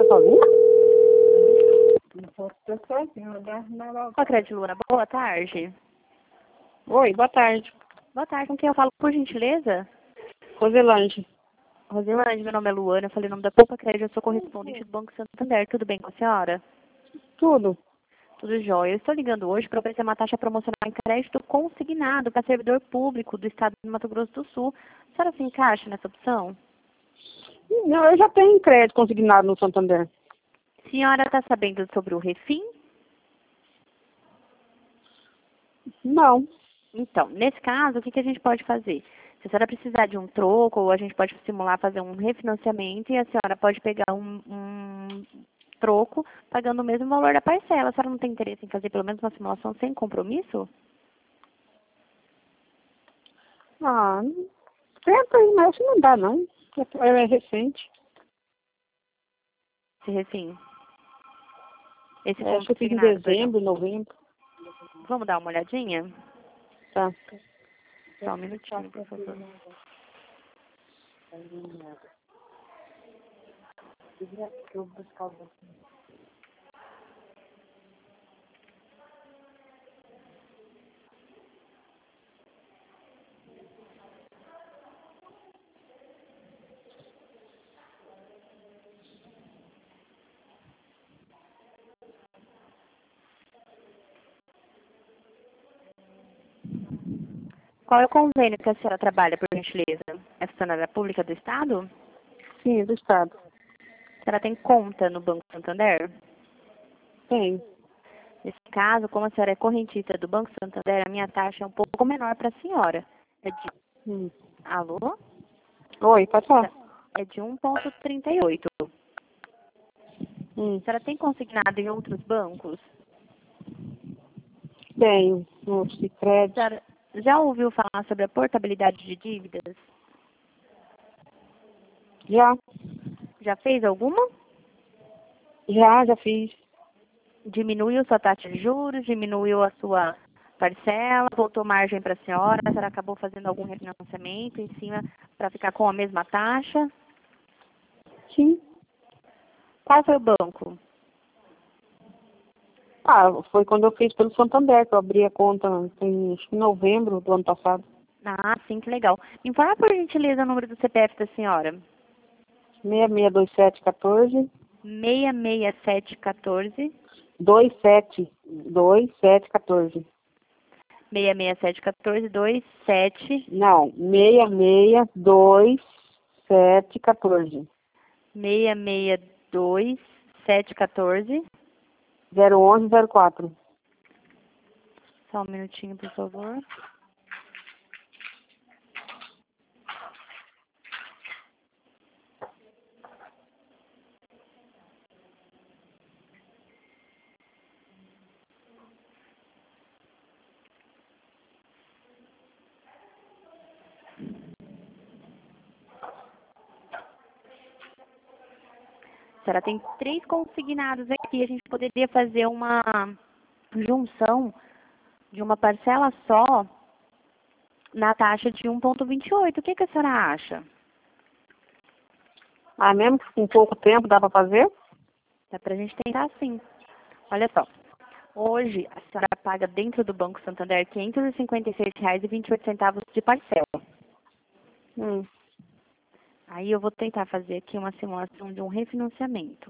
sozinha? Olá, Crédito Luna, boa tarde. Oi, boa tarde. Boa tarde, com quem eu falo, por gentileza? Roselange. Rosilândia, meu nome é Luana, eu falei o nome da Poupa Crédito, eu sou correspondente do Banco Santander. Tudo bem com a senhora? Tudo. Tudo jóia. Eu estou ligando hoje para oferecer uma taxa promocional em crédito consignado para servidor público do estado de Mato Grosso do Sul. A senhora se encaixa nessa opção? Não, eu já tenho crédito consignado no Santander. A senhora está sabendo sobre o Refim? Não. Então, nesse caso, o que a gente pode fazer? Se a senhora precisar de um troco, ou a gente pode simular fazer um refinanciamento e a senhora pode pegar um troco pagando o mesmo valor da parcela. A senhora não tem interesse em fazer pelo menos uma simulação sem compromisso? Ah, tenta aí, mas não dá não. É recente. Esse Refim? Esse Acho que em consignado, perdão. dezembro, novembro. Vamos dar uma olhadinha? Tá. Só um minutinho, por favor. Qual é o convênio que a senhora trabalha, por gentileza? É funcionária pública do Estado? Sim, do estado. A senhora tem conta no Banco Santander? Tem. Nesse caso, como a senhora é correntista do Banco Santander, a minha taxa é um pouco menor para a senhora. É de... Hum. Alô? Oi, pode falar. É de 1,38. A senhora tem consignado em outros bancos? Tenho. No A Sicredi. senhora já ouviu falar sobre a portabilidade de dívidas? Já. Já fez alguma? Já fiz. Diminuiu sua taxa de juros, diminuiu a sua parcela, voltou margem para a senhora acabou fazendo algum refinanciamento em cima para ficar com a mesma taxa? Sim. Qual foi o banco? Ah, foi quando eu fiz pelo Santander, que eu abri a conta em acho que novembro do ano passado. Ah, sim, que legal. Me informa, por gentileza, o número do CPF da senhora. 662714 66714 2714. 66714 27 Não, 662714. 662 714. 01104. Só um minutinho, por favor. A senhora tem 3 consignados aqui. A gente poderia fazer uma junção de uma parcela só na taxa de 1,28. O que a senhora acha? Ah, mesmo que com pouco tempo dá para fazer? Dá pra gente tentar sim. Olha só. Hoje, a senhora paga dentro do Banco Santander R$ 556,28 de parcela. Hum. Aí eu vou tentar fazer aqui uma simulação de um refinanciamento.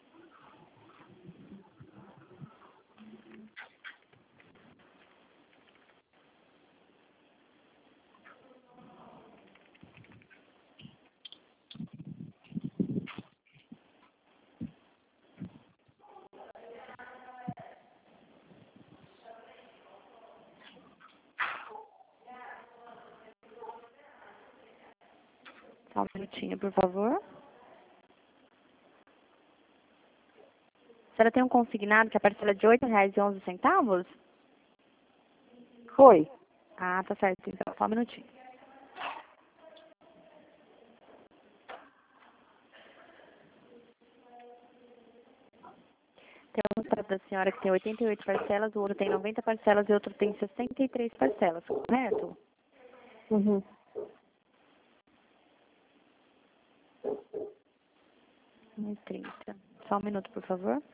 Só um minutinho, por favor. A senhora tem um consignado que a parcela é de R$ 8,11? Foi. Ah, tá certo. Então, só um minutinho. Tem um contrato da senhora que tem 88 parcelas, o outro tem 90 parcelas e o outro tem 63 parcelas, correto? Uhum. 1,30. Só um minuto, por favor.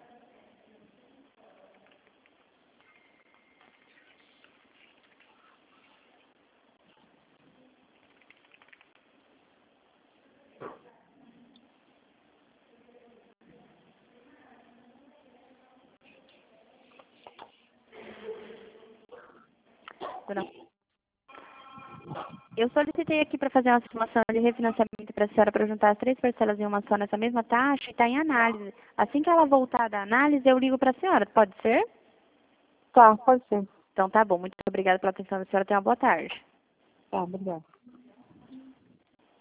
Dona, eu solicitei aqui para fazer uma simulação de refinanciamento para a senhora para juntar as 3 parcelas em uma só nessa mesma taxa e está em análise. Assim que ela voltar da análise, eu ligo para a senhora. Pode ser? Tá, pode ser. Então tá bom. Muito obrigada pela atenção da senhora. Tenha uma boa tarde. Tá, obrigada.